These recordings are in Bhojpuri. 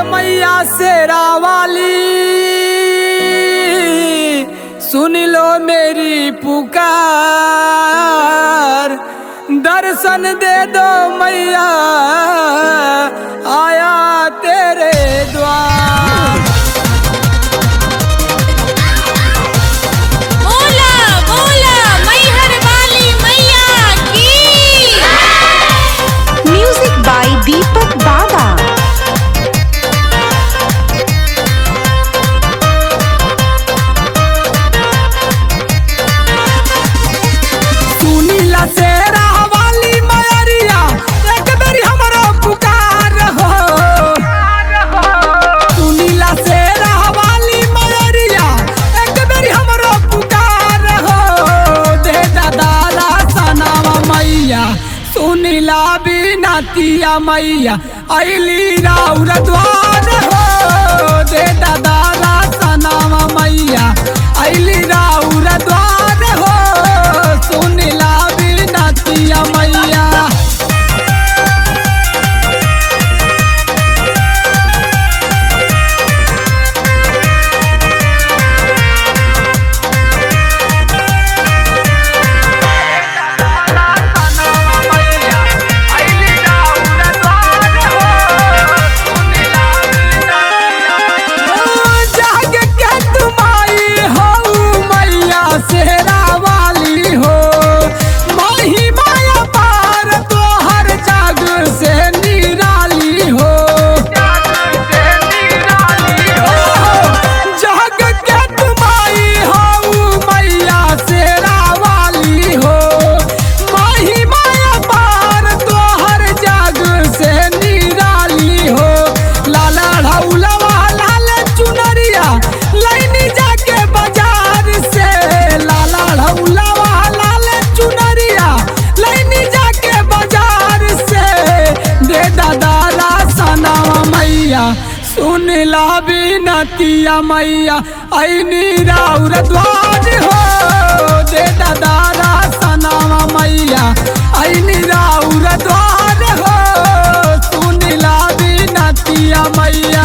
मैया शेरा वाली, सुन लो मेरी पुकार। दर्शन दे दो मैया, आया तेरे द्वार। बोला बोला मैहर वाली मैया की। म्यूजिक बाय दीपक बाबा। सुनीला शेरा वाली मैरिया, एक बेरी हमरो पुकार हो। सुनीला शेरा वाली मैरिया, एक बेरी हमरो पुकार हो। दे दादा सनावा मैया, सुनीला बिनतिया मैया, अइली राउर द्वार हो। दे दादा सनावा मैया, अइली राउर द्वार हो। सुनीला बिनतिया मैया। शेरा वाली हो, माही माया पार तोहर जग से निराली हो। जग के तुमाई हो मैया शेरा वाली हो, माही माया पार तोहर जग से निराली हो। लाला ढौलवा लाल चुनरिया, लैनी जाके बाजार से। लाला ढौलवा लाल चुनरिया, लैनी जाके बाजार से। दे दादा सनावा मैया, सुनला बिनतिया मैया, अइनी राउर द्वार हो। दे दादा सनावा मैया, अइनी राउर द्वार हो। सुनला बिनतिया मैया।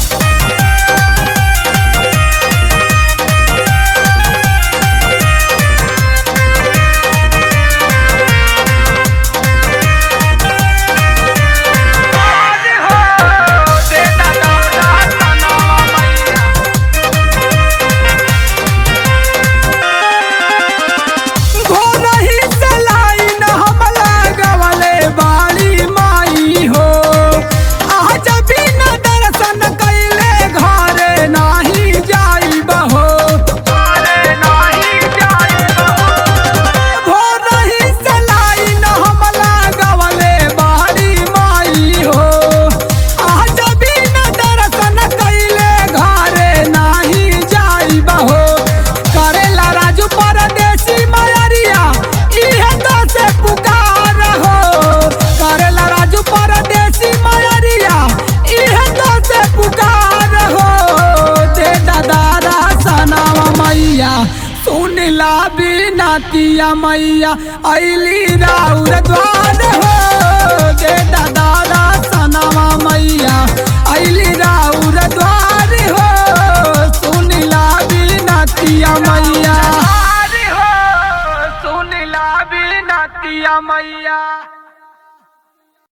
सुनला बिनतिया मैया, अइली राउर द्वार हो। दे दादा